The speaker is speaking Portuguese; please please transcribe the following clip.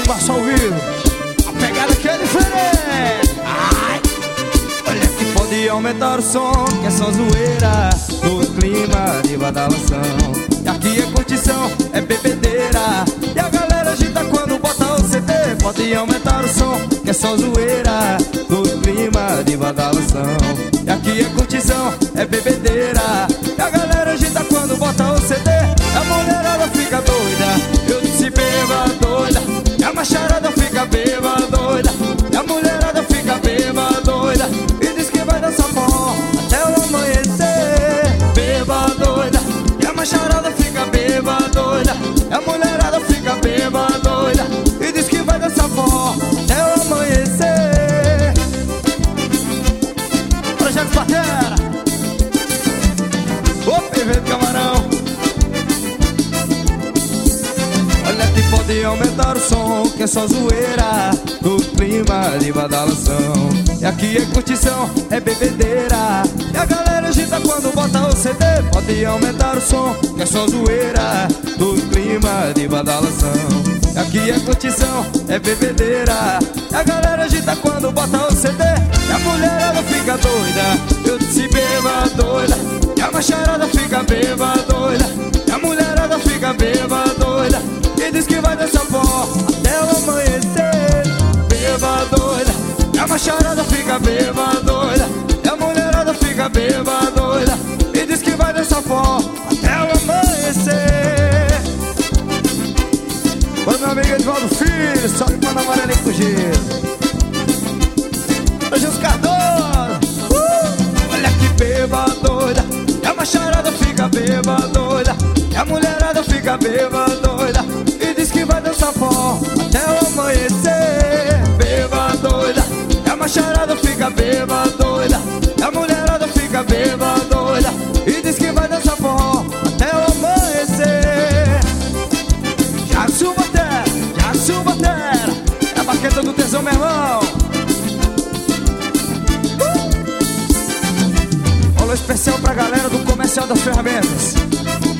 baixo ao vivo. A pegada aqui é diferente. Ai. Olha que pode aumentar o som, que é só zoeira, no clima de badalação. E aqui é curtição, é bebedeira, e a galera agita quando bota o CD. Pode aumentar o som, que é só zoeira, no clima de badalação. E aqui é curtição, é bebedeira, e a galera agita quando bota o CD. A mulherada fica doida, eu disse beba doida, e a macharada fica beba doida, e a mulherada fica beba doida, e diz que vai dançar forró até o amanhecer. Beba doida, e a macharada fica beba doida, e a mulherada fica beba doida, e diz que vai dançar forró até o amanhecer. Projeto Batera, o PV do Camarão. Olha que pode aumentar o som, que é só zoeira, no clima de badalação. E aqui é curtição, é bebedeira, e a galera agita quando bota o CD. Pode aumentar o som, que é só zoeira, no clima de badalação. E aqui é curtição, é bebedeira, e a galera agita quando bota o CD. E a mulherada fica doida, eu disse beba doida, e a macharada fica beba doida, e a mulherada fica beba doida, e diz que vai dançar forró até o amanhecer. Beba doida, e a macharada fica beba doida, e a mulherada fica beba doida, e diz que vai dançar forró até o amanhecer. Oi, meu amigo Edvaldo Filho, só que manda amarelinho com gelo. Hoje os Cardoso, olha que beba doida, e a macharada fica beba doida, e a mulherada fica beba doida, e diz que vai dançar forró até o amanhecer. Beba doida, e a macharada fica beba doida, e a mulherada fica beba doida, e diz que vai dançar forró até o amanhecer. Jackson Batera, é a baqueta do tesão, meu irmão. Alô especial pra galera do Comercial das Ferramentas.